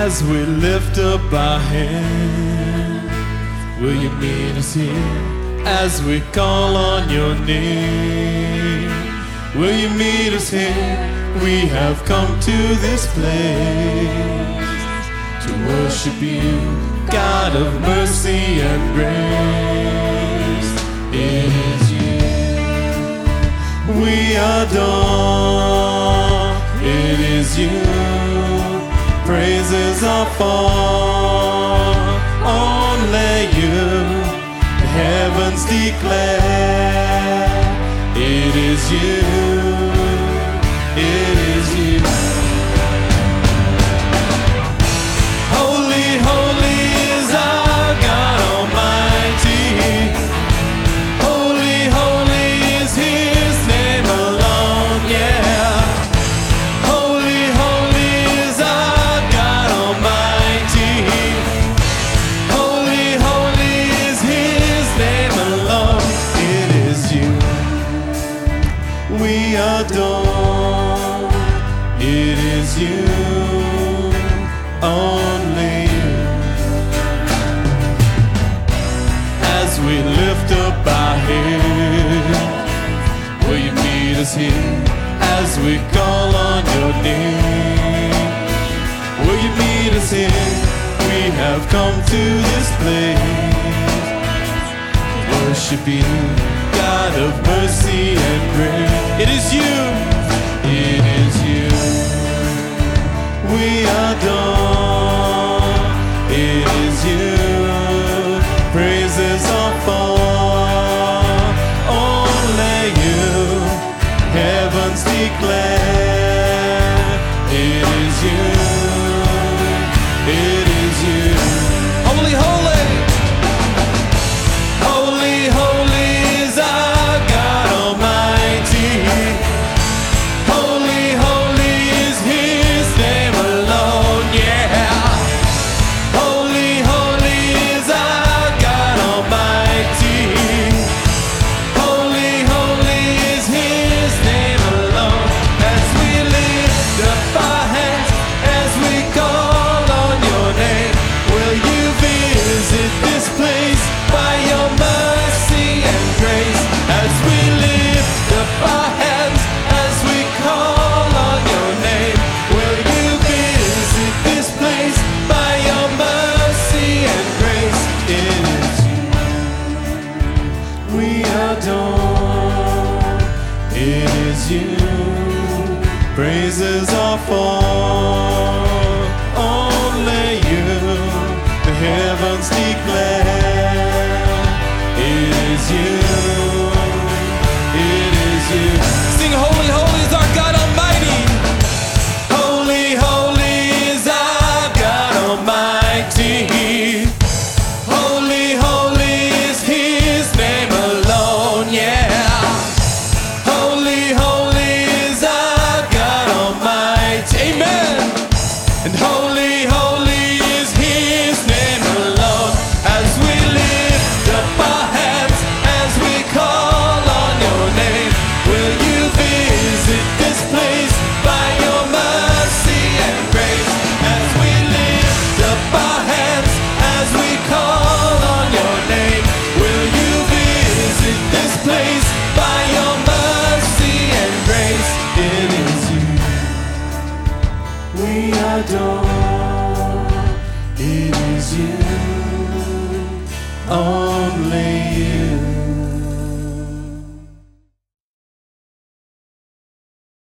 As we lift up our hands, will you meet us here? As we call on your name, will you meet us here? We have come to this place to worship you, God of mercy and grace. It is you we adore. It is you praises are for. Only you the heavens declare. It is you, it is you. Holy, holy is our God Almighty. Holy, holy is His name alone, yeah. Holy, holy is our God Almighty. Holy, holy is His name alone. It is you we adore. It is you, only you. As we lift up our heads, will you meet us here? As we call on your name, will you meet us here? We have come to this place to worship you, God of mercy and grace. It is you, it is you we adore. It is you praises are for. Only you heavens declare. It is you, it is you. Holy, holy, holy, holy is our God Almighty. Holy, holy is His name alone, yeah. Holy, holy is our God Almighty. Holy, holy is His name alone. As we lift up our hands, as we call on your name, will you visit this place by your mercy and grace? As we lift up our hands, as we call on your name, will you visit this place by your mercy and grace? It is you we adore. It is you praises are for. Only you the heavens declare. It is you, it is you. Sing holy, holy is our God Almighty. Holy, holy is our God Almighty. Holy, holy is His name alone, yeah. Holy, holy is our God Almighty. Amen. And holy, holy is His name alone. As we lift up our hands, as we call on your name, will you visit this place by your mercy and grace? As we lift up our hands, as we call on your name, will you visit this place by your mercy and grace? It is you we adore. It is you only